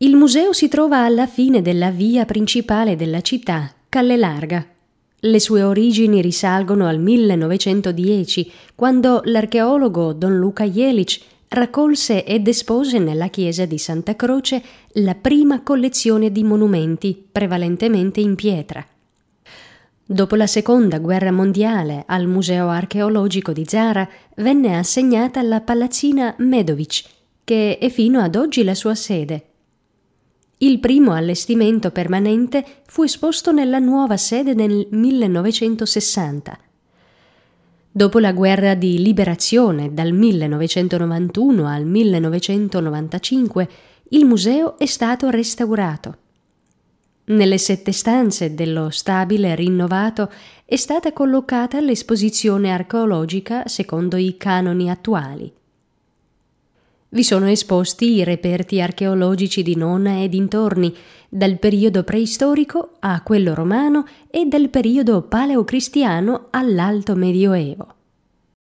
Il museo si trova alla fine della via principale della città, Calle Larga. Le sue origini risalgono al 1910, quando l'archeologo Don Luca Jelic raccolse ed espose nella chiesa di Santa Croce la prima collezione di monumenti, prevalentemente in pietra. Dopo la Seconda Guerra Mondiale, al Museo Archeologico di Zara venne assegnata la palazzina Medovic, che è fino ad oggi la sua sede. Il primo allestimento permanente fu esposto nella nuova sede nel 1960. Dopo la guerra di liberazione, dal 1991 al 1995, il museo è stato restaurato. Nelle 7 stanze dello stabile rinnovato è stata collocata l'esposizione archeologica secondo i canoni attuali. Vi sono esposti i reperti archeologici di Nona e dintorni, dal periodo preistorico a quello romano e dal periodo paleocristiano all'Alto Medioevo.